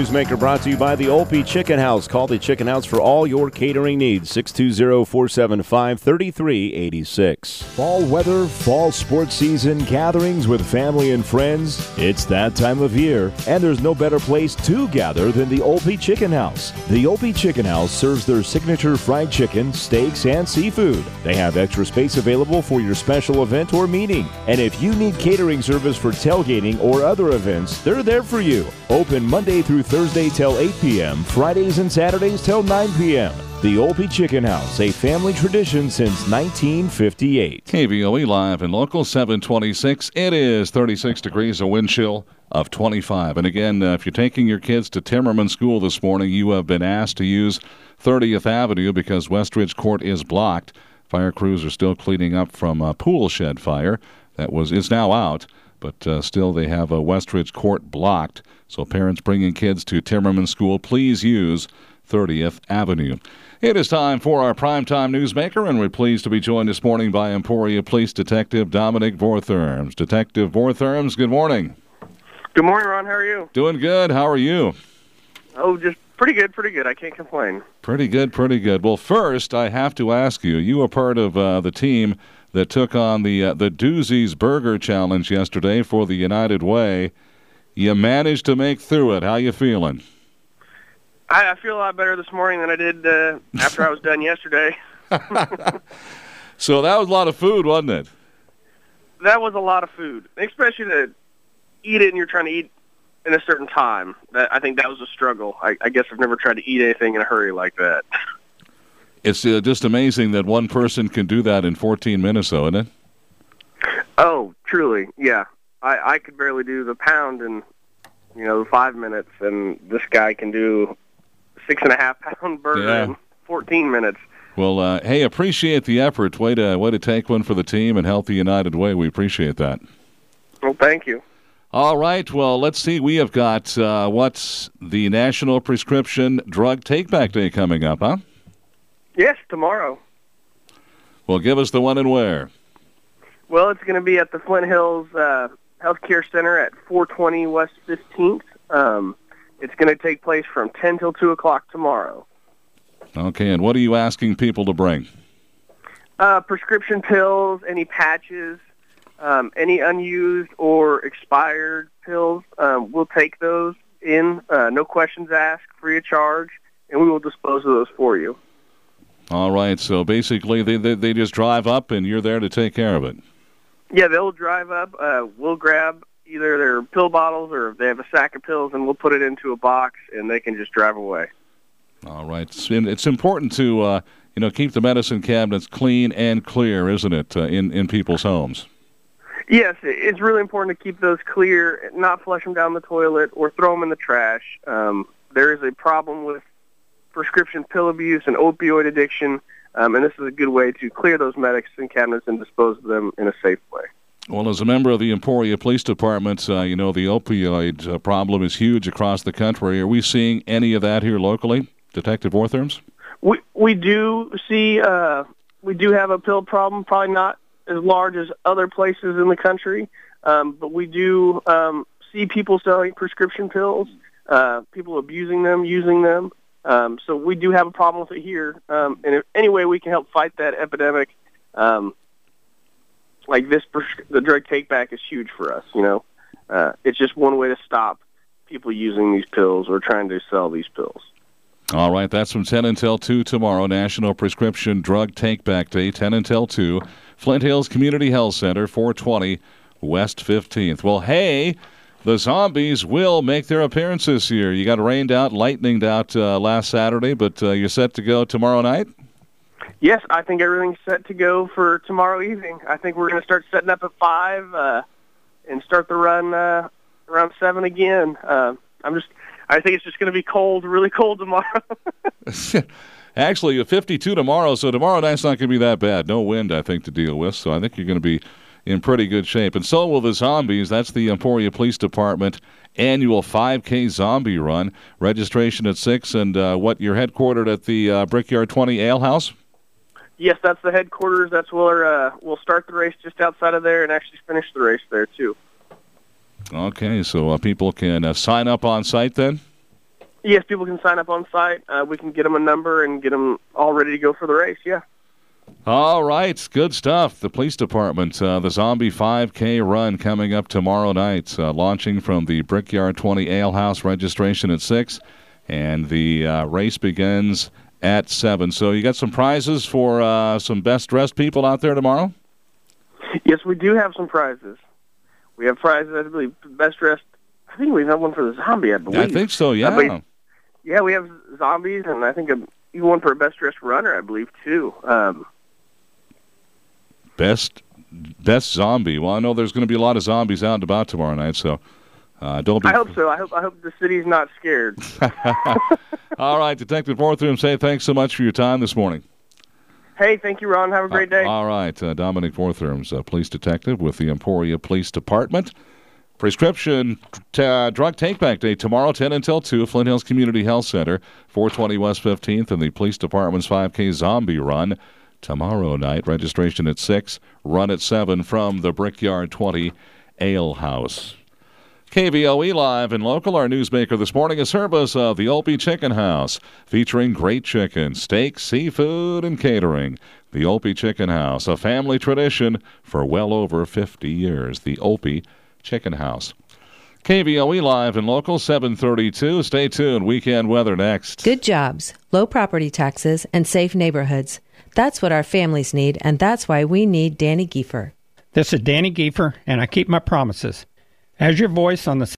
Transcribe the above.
Newsmaker brought to you by the Olpe Chicken House. Call the Chicken House for all your catering needs. 620-475-3386. Fall weather, fall sports season, gatherings with family and friends. It's that time of year, and there's no better place to gather than the Olpe Chicken House. The Olpe Chicken House serves their signature fried chicken, steaks, and seafood. They have extra space available for your special event or meeting. And if you need catering service for tailgating or other events, they're there for you. Open Monday through Thursday till 8 p.m., Fridays and Saturdays till 9 p.m. The Olpe Chicken House, a family tradition since 1958. KVOE live and local 726. It is 36 degrees, a wind chill of 25. And again, if you're taking your kids to Timmerman School this morning, you have been asked to use 30th Avenue because Westridge Court is blocked. Fire crews are still cleaning up from a pool shed fire that is now out, but still they have a Westridge Court blocked. So parents bringing kids to Timmerman School, please use 30th Avenue. It is time for our Primetime Newsmaker, and we're pleased to be joined this morning by Emporia Police Detective Dominic Vortherms. Detective Vortherms, good morning. Good morning, Ron. How are you? Doing good. How are you? Oh, just pretty good. I can't complain. Pretty good. Well, first, I have to ask you, you were part of the team that took on the Doozy's Burger Challenge yesterday for the United Way. You managed to make through it. How you feeling? I feel a lot better this morning than I did after I was done yesterday. So that was a lot of food, wasn't it? That was a lot of food, especially to eat it and you're trying to eat in a certain time. I think that was a struggle. I guess I've never tried to eat anything in a hurry like that. It's just amazing that one person can do that in 14 minutes, though, isn't it? Oh, truly, yeah. I could barely do the pound in, 5 minutes, and this guy can do 6.5-pound burger in 14 minutes. Well, hey, appreciate the effort. Way to take one for the team and help the United Way. We appreciate that. Well, thank you. All right, well, let's see. We have got what's the National Prescription Drug Take-Back Day coming up, huh? Yes, tomorrow. Well, give us the when and where. Well, it's going to be at the Flint Hills Healthcare Center at 420 West 15th. It's going to take place from 10 till 2 o'clock tomorrow. Okay, and what are you asking people to bring? Prescription pills, any patches, any unused or expired pills. We'll take those in, no questions asked, free of charge, and we will dispose of those for you. All right, so basically they just drive up and you're there to take care of it. Yeah, they'll drive up. We'll grab either their pill bottles or if they have a sack of pills, and we'll put it into a box, and they can just drive away. All right. It's important to keep the medicine cabinets clean and clear, isn't it, in people's homes? Yes, it's really important to keep those clear, not flush them down the toilet or throw them in the trash. There is a problem with prescription pill abuse and opioid addiction, and this is a good way to clear those medicine cabinets and dispose of them in a safe way. Well, as a member of the Emporia Police Department, the opioid problem is huge across the country. Are we seeing any of that here locally, Detective Vortherms? We do see we do have a pill problem, probably not as large as other places in the country, but we do see people selling prescription pills, people abusing them, using them. So we do have a problem with it here, and if any way we can help fight that epidemic, like this, the drug take-back is huge for us, It's just one way to stop people using these pills or trying to sell these pills. All right, that's from 10 until 2 tomorrow, National Prescription Drug Take-Back Day, 10 until 2, Flint Hills Community Health Center, 420 West 15th. Well, hey, the Zombies will make their appearance this year. You got rained out, lightninged out last Saturday, but you're set to go tomorrow night? Yes, I think everything's set to go for tomorrow evening. I think we're going to start setting up at 5 and start the run around 7 again. I think it's just going to be cold, really cold tomorrow. Actually, 52 tomorrow, so tomorrow night's not going to be that bad. No wind, I think, to deal with, so I think you're going to be in pretty good shape. And so will the Zombies. That's the Emporia Police Department annual 5K zombie run. Registration at 6, and you're headquartered at the Brickyard 20 Ale House? Yes, that's the headquarters. That's where we'll start the race just outside of there and actually finish the race there, too. Okay, so people can sign up on site then? Yes, people can sign up on site. We can get them a number and get them all ready to go for the race, yeah. All right, good stuff. The police department, the Zombie 5K run coming up tomorrow night, launching from the Brickyard 20 Ale House, registration at 6, and the race begins at 7. So you got some prizes for some best-dressed people out there tomorrow? Yes, we do have some prizes. We have prizes, I believe, best dressed. I think we have one for the zombie, I believe. I think so, yeah. Yeah, we have zombies, and I think even one for a best dressed runner, I believe, too. Best zombie. Well, I know there's going to be a lot of zombies out and about tomorrow night, so don't be... I hope so. I hope the city's not scared. All right, Detective Fortham, say thanks so much for your time this morning. Hey, thank you, Ron. Have a great day. All right, Dominic Fortham's police detective with the Emporia Police Department. Prescription drug take-back day tomorrow, 10 until 2, Flint Hills Community Health Center, 420 West 15th, and the police department's 5K Zombie Run tomorrow night. Registration at 6, run at 7 from the Brickyard 20 Ale House. KVOE Live and Local, our newsmaker this morning, a service of the Opie Chicken House, featuring great chicken, steak, seafood, and catering. The Opie Chicken House, a family tradition for well over 50 years. The Opie Chicken House. KVOE Live and Local, 732. Stay tuned. Weekend weather next. Good jobs, low property taxes, and safe neighborhoods. That's what our families need, and that's why we need Danny Giefer. This is Danny Giefer, and I keep my promises. As your voice on the